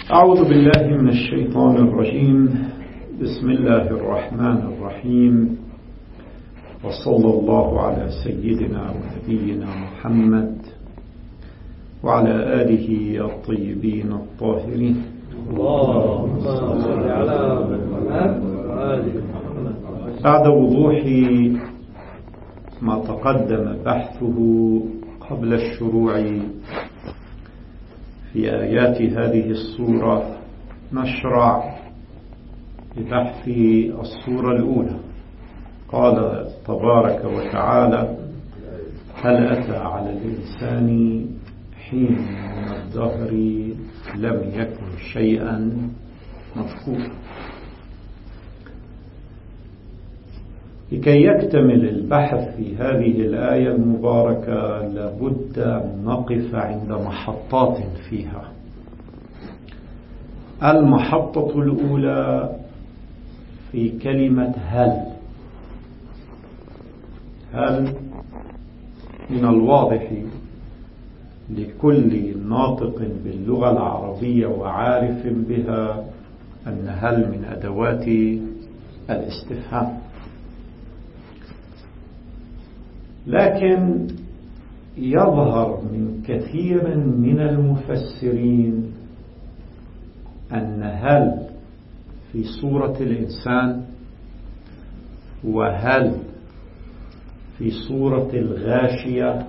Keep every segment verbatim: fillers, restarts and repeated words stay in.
أعوذ بالله من الشيطان الرجيم. بسم الله الرحمن الرحيم، وصلى الله على سيدنا ونبينا محمد وعلى آله الطيبين الطاهرين. اللهم صل على محمد وآل محمد. بعد وضوح ما تقدم بحثه قبل الشروع في آيات هذه السورة، نشرع ببحث السورة الأولى. قال تبارك وتعالى: هل أتى على الإنسان حين من الدهر لم يكن شيئا مذكورا. لكي يكتمل البحث في هذه الآية المباركة لابد أن نقف عند محطات فيها. المحطة الأولى في كلمة هل. هل من الواضح لكل ناطق باللغة العربية وعارف بها أن هل من أدوات الاستفهام، لكن يظهر من كثير من المفسرين أن هل في سورة الإنسان وهل في سورة الغاشية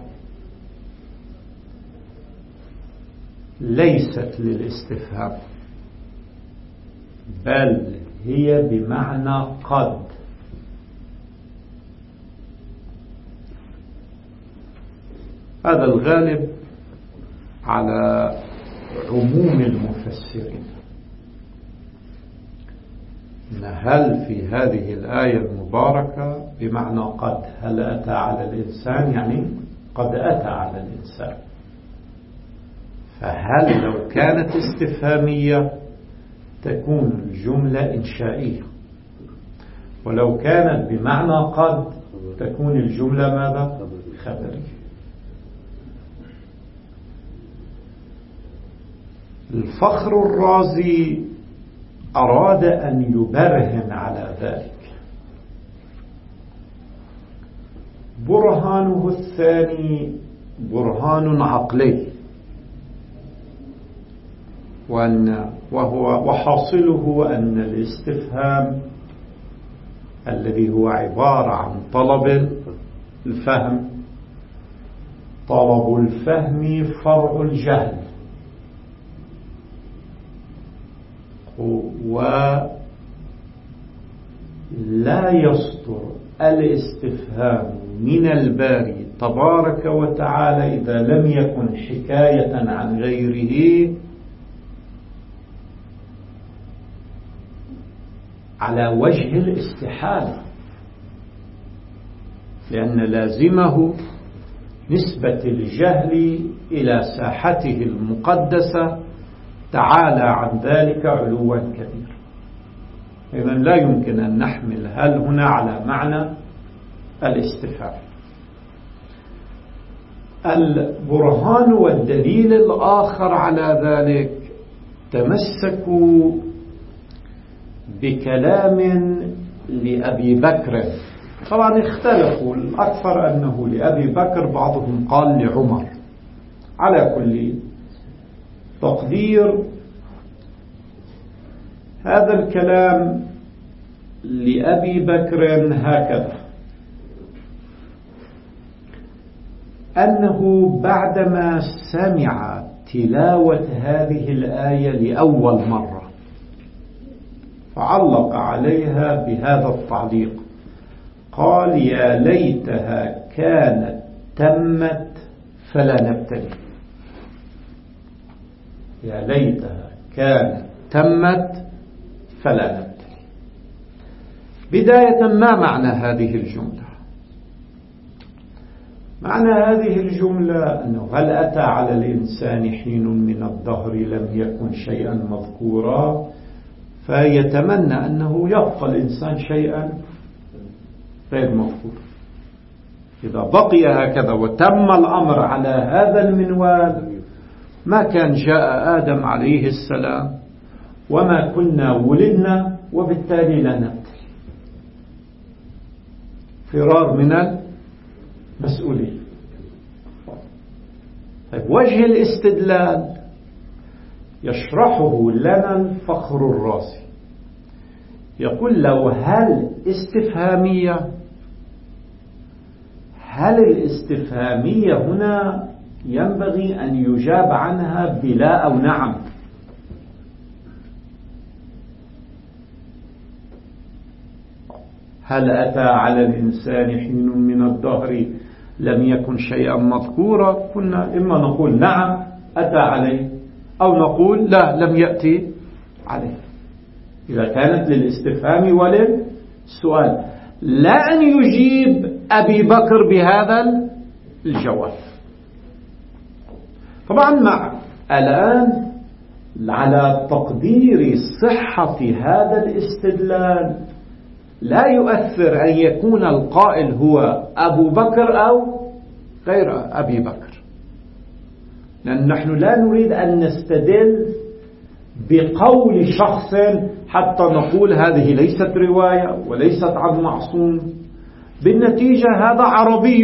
ليست للاستفهام، بل هي بمعنى قد. هذا الغالب على عموم المفسرين، إن هل في هذه الآية المباركة بمعنى قد. هل أتى على الإنسان يعني قد أتى على الإنسان. فهل لو كانت استفهامية تكون الجملة إنشائية، ولو كانت بمعنى قد تكون الجملة ماذا؟ خبرية. الفخر الرازي أراد أن يبرهن على ذلك. برهانه الثاني برهان عقلي، وأن وهو وحاصله أن الاستفهام الذي هو عبارة عن طلب الفهم، طلب الفهم فرع الجهل، ولا يصدر الاستفهام من الباري تبارك وتعالى إذا لم يكن حكاية عن غيره على وجه الاستحالة، لأن لازمه نسبة الجهل إلى ساحته المقدسة تعالى عن ذلك علوا كبيرا. إذن لا يمكن أن نحمل هل هنا على معنى الاستفهام. البرهان والدليل الآخر على ذلك تمسكوا بكلام لأبي بكر. طبعا اختلفوا، الأكثر أنه لأبي بكر، بعضهم قال لعمر. على كل تقدير هذا الكلام لأبي بكر هكذا: أنه بعدما سمع تلاوة هذه الآية لأول مرة فعلق عليها بهذا التعليق، قال: يا ليتها كانت تمت فلا نبتلي. يا ليتها كانت تمت فلا نبتلي. بداية، ما معنى هذه الجملة؟ معنى هذه الجملة أنه هل أتى على الإنسان حين من الدهر لم يكن شيئا مذكورا، فيتمنى أنه يبقى الإنسان شيئا غير مذكور. إذا بقي هكذا وتم الأمر على هذا المنوال ما كان جاء آدم عليه السلام وما كنا ولدنا وبالتالي لا نبتلي. فرار من المسؤولية. طيب وجه الاستدلال يشرحه لنا الفخر الرازي، يقول لو هل استفهامية، هل الاستفهامية هنا ينبغي أن يجاب عنها بلا أو نعم. هل أتى على الإنسان حين من الدهر لم يكن شيئا مذكورا، كنا إما نقول نعم أتى عليه أو نقول لا لم يأتي عليه، إذا كانت للاستفهام وللسؤال، لا أن يجيب أبي بكر بهذا الجواب. طبعا مع الآن على تقدير صحة هذا الاستدلال لا يؤثر أن يكون القائل هو أبو بكر أو غير أبي بكر، لأن نحن لا نريد أن نستدل بقول شخص حتى نقول هذه ليست رواية وليست عن معصوم. بالنتيجة هذا عربي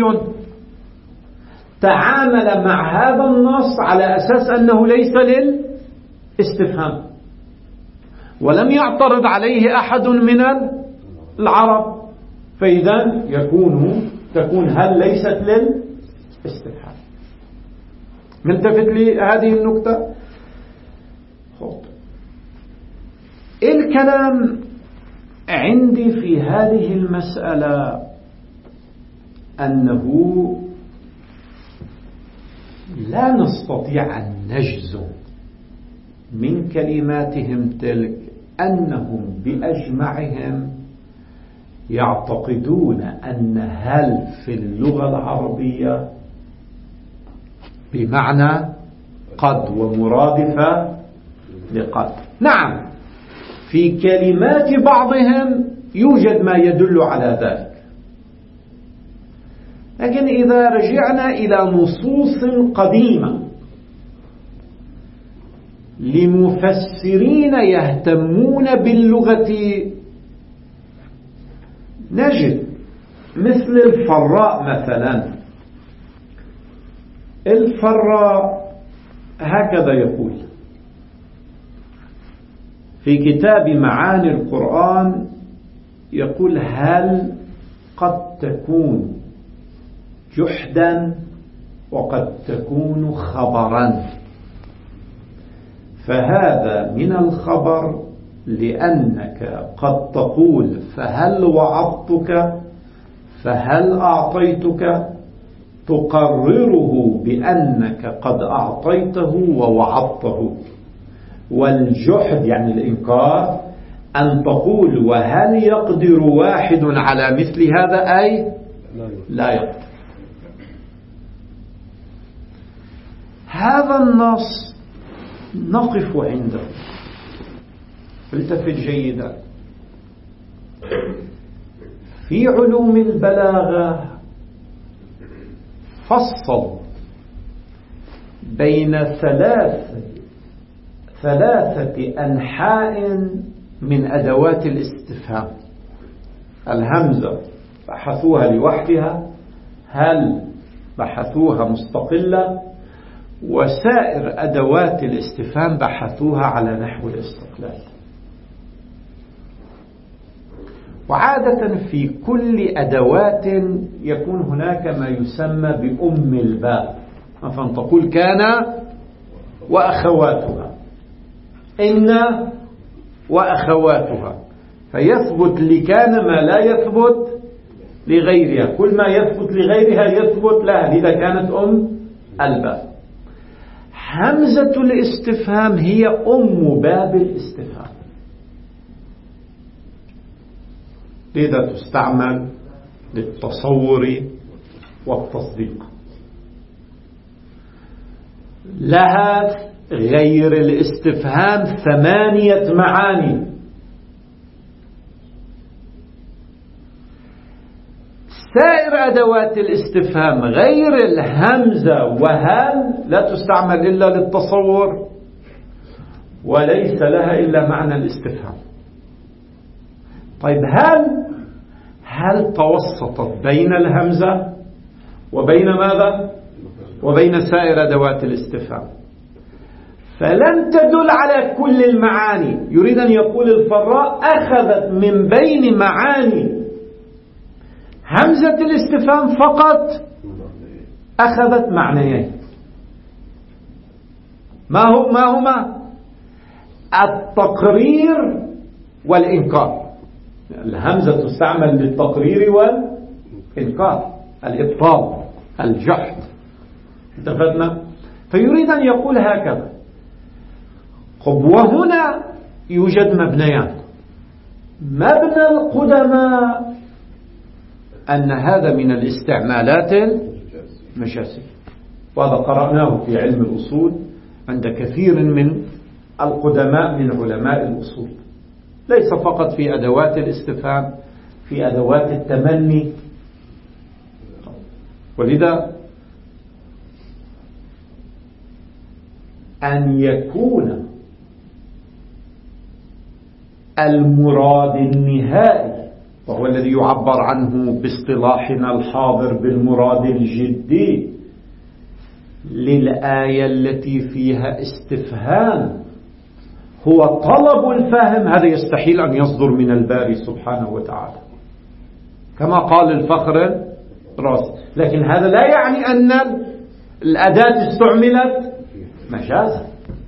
تعامل مع هذا النص على أساس أنه ليس للاستفهام، ولم يعترض عليه أحد من العرب، فإذا يكون تكون هل ليست للاستفهام. ملتفت لهذه النقطة. خب. الكلام عندي في هذه المسألة أنه لا نستطيع أن نجزم من كلماتهم تلك أنهم بأجمعهم يعتقدون أن هل في اللغة العربية بمعنى قد ومرادفة لقد. نعم في كلمات بعضهم يوجد ما يدل على ذلك، لكن إذا رجعنا إلى نصوص قديمة لمفسرين يهتمون باللغة نجد مثل الفراء مثلا. الفراء هكذا يقول في كتاب معاني القرآن، يقول هل قد تكون جحدا وقد تكون خبرا، فهذا من الخبر لأنك قد تقول فهل وعظتك فهل أعطيتك، تقرره بأنك قد أعطيته ووعظته. والجحد يعني الإنكار أن تقول وهل يقدر واحد على مثل هذا، أي لا يقدر. هذا النص نقف عنده. التفت جيدا، في علوم البلاغة فصل بين ثلاث ثلاثة أنحاء من أدوات الاستفهام. الهمزة بحثوها لوحدها، هل بحثوها مستقلة، وسائر أدوات الاستفهام بحثوها على نحو الاستقلال. وعادة في كل أدوات يكون هناك ما يسمى بأم الباب، مثلا تقول كان وأخواتها، إن وأخواتها، فيثبت لكان ما لا يثبت لغيرها، كل ما يثبت لغيرها يثبت لها، لذا كانت أم الباب. همزة الاستفهام هي أم باب الاستفهام، لذا تستعمل للتصور والتصديق. لها غير الاستفهام ثمانية معاني. سائر أدوات الاستفهام غير الهمزة وهل لا تستعمل إلا للتصور وليس لها إلا معنى الاستفهام. طيب هل هل توسطت بين الهمزة وبين ماذا؟ وبين سائر أدوات الاستفهام، فلن تدل على كل المعاني. يريد أن يقول الفراء أخذت من بين معاني همزة الاستفهام فقط أخذت معنيين. ما هو ما هما؟ التقرير والإنكار. الهمزة تستعمل للتقرير والإنكار، الإبطال، الجحد. اتفقنا؟ فيريد أن يقول هكذا. وهنا يوجد مبنيان. مبنى القدماء أن هذا من الاستعمالات المجازية، وهذا قرأناه في علم الأصول عند كثير من القدماء من علماء الأصول، ليس فقط في أدوات الاستفهام، في أدوات التمني. ولذا أن يكون المراد النهائي، وهو الذي يعبر عنه باصطلاحنا الحاضر بالمراد الجدي للآية التي فيها استفهام، هو طلب الفهم، هذا يستحيل أن يصدر من الباري سبحانه وتعالى كما قال الفخر الرازي. لكن هذا لا يعني أن الأداة استعملت مجازا.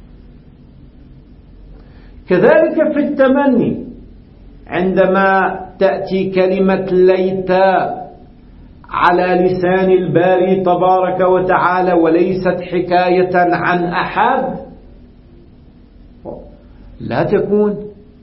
كذلك في التمني، عندما تأتي كلمة ليت على لسان الباري تبارك وتعالى وليست حكاية عن أحد، لا تكون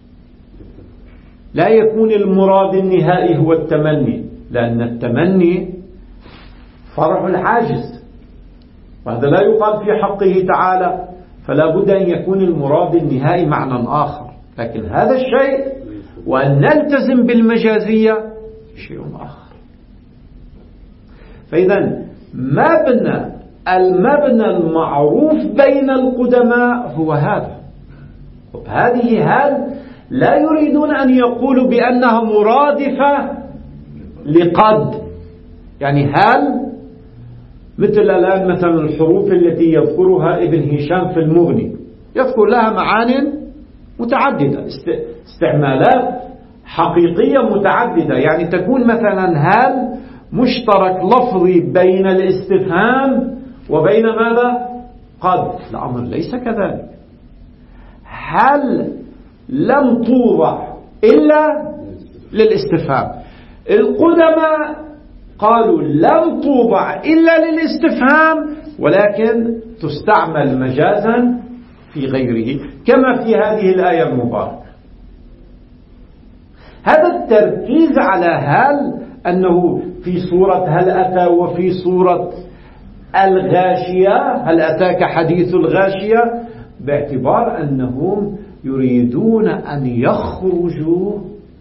لا يكون المراد النهائي هو التمني، لأن التمني فرع العاجز، وهذا لا يقال في حقه تعالى، فلا بد أن يكون المراد النهائي معنى آخر. لكن هذا الشيء وأن نلتزم بالمجازية شيء آخر. فإذا مبنى المبنى المعروف بين القدماء هو هذا. هذه هل لا يريدون أن يقولوا بأنها مرادفة لقد، يعني هل مثل الآن مثلا الحروف التي يذكرها ابن هشام في المغني يذكر لها معان متعددة، استعمالات حقيقية متعددة. يعني تكون مثلا هل مشترك لفظي بين الاستفهام وبين ماذا؟ قد. الأمر ليس كذلك. هل لم توضع إلا للاستفهام. القدماء قالوا لم توضع إلا للاستفهام، ولكن تستعمل مجازا في غيره، كما في هذه الآية المباركة. هذا التركيز على هل، أنه في سورة هل أتى وفي سورة الغاشية هل أتاك حديث الغاشية، باعتبار أنهم يريدون أن يخرجوا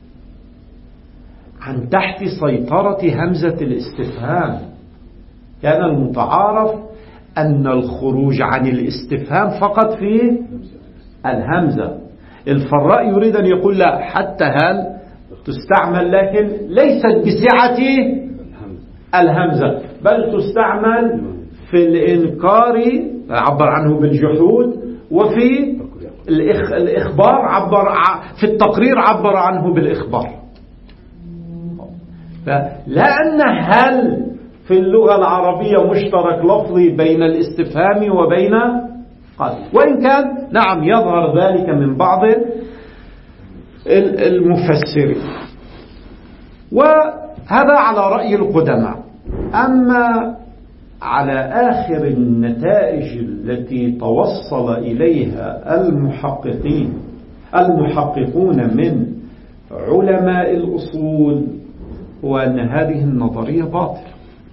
عن تحت سيطرة همزة الاستفهام. كان المتعارف أن الخروج عن الاستفهام فقط في الهمزة. الفراء يريد أن يقول لا، حتى هل تستعمل لكن ليست بسعة الهمزة، بل تستعمل في الإنكار عبر عنه بالجحود، وفي الإخبار عبر في التقرير عبر عنه بالإخبار. فلأن هل في اللغة العربية مشترك لفظي بين الاستفهام وبين قد، وإن كان نعم يظهر ذلك من بعض المفسرين، وهذا على رأي القدماء. أما على آخر النتائج التي توصل إليها المحققين المحققون من علماء الأصول، هو أن هذه النظرية باطلة،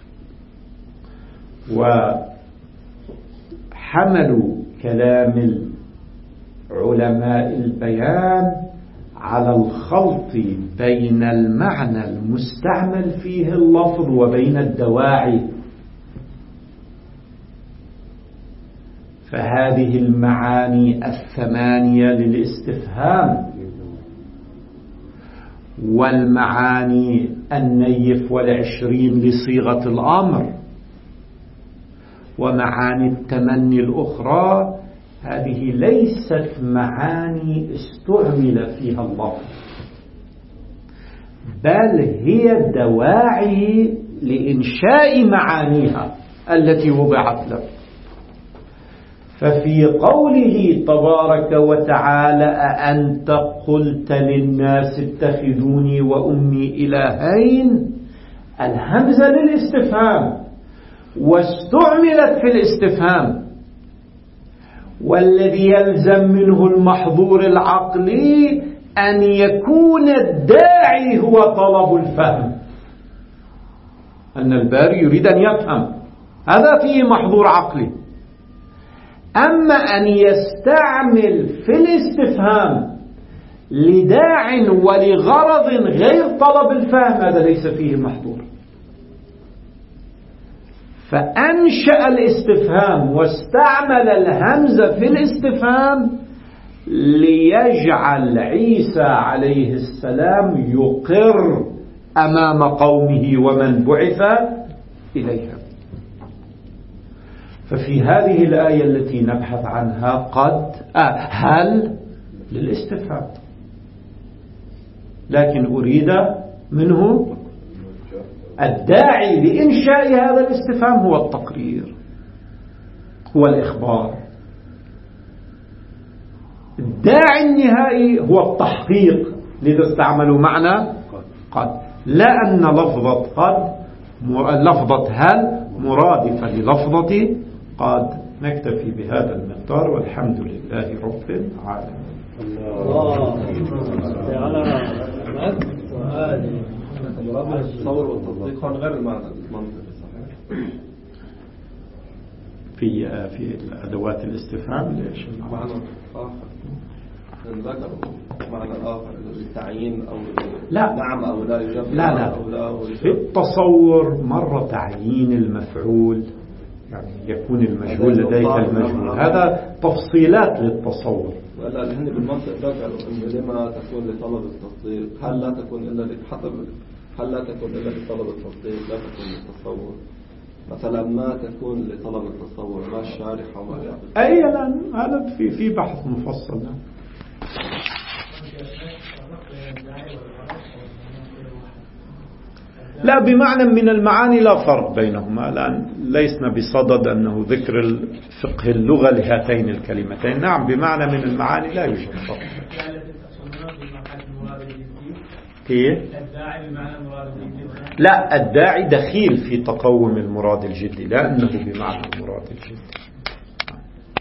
وحملوا كلام علماء البيان على الخلط بين المعنى المستعمل فيه اللفظ وبين الدواعي. فهذه المعاني الثمانية للاستفهام، والمعاني النيف والعشرين لصيغة الأمر، ومعاني التمني الأخرى هذه ليست معاني استعمل فيها اللفظ، بل هي دواعي لإنشاء معانيها التي وضعت له. ففي قوله تبارك وتعالى أأنت قلت للناس اتخذوني وأمي إلهين، الهمزة للاستفهام واستعملت في الاستفهام، والذي يلزم منه المحظور العقلي أن يكون الداعي هو طلب الفهم، أن الباري يريد أن يفهم، هذا فيه محظور عقلي. أما أن يستعمل في الاستفهام لداع ولغرض غير طلب الفهم هذا ليس فيه محظور. فأنشأ الاستفهام واستعمل الهمزة في الاستفهام ليجعل عيسى عليه السلام يقر أمام قومه ومن بعث إليهم. ففي هذه الآية التي نبحث عنها قد آه هل للاستفهام، لكن أريد منه الداعي لإنشاء هذا الاستفهام هو التقرير، هو الإخبار. الداعي النهائي هو التحقيق، لذا استعملوا معنى قد، لا أن لفظة قد لفظة هل مرادفة للفظة قد. نكتفي بهذا المقدار والحمد لله رب العالمين. الله على محمد وآله. التصور والتصديق غير المعنى المنطقي صحيح في في الأدوات الاستفهام. ليش معنى آخر ذكروا معنى آخر للتعيين أو لا نعم أو لا يجب لا لا أو لا أو في التصور مرة تعيين المفعول، يعني يكون المجهول لديك المجهول، هذا تفصيلات للتصور. ولا الهن بالمنطق ذكروا إن لما تكون لطلب التصديق هل لا تكون إلا لحطب هل لا تكون إلا لطلب التصديق لا تكون للتصور، مثلا ما تكون لطلب التصور ما الشارح وما لا. أي لا هذا في في بحث مفصل. لا بمعنى من المعاني لا فرق بينهما، الآن ليسنا بصدد أنه ذكر الفقه اللغة لهاتين الكلمتين. نعم بمعنى من المعاني لا يوجد فرق. كيف؟ لا الداعي دخيل في تقوم المراد الجدي، لا أنه بمعنى المراد الجدي.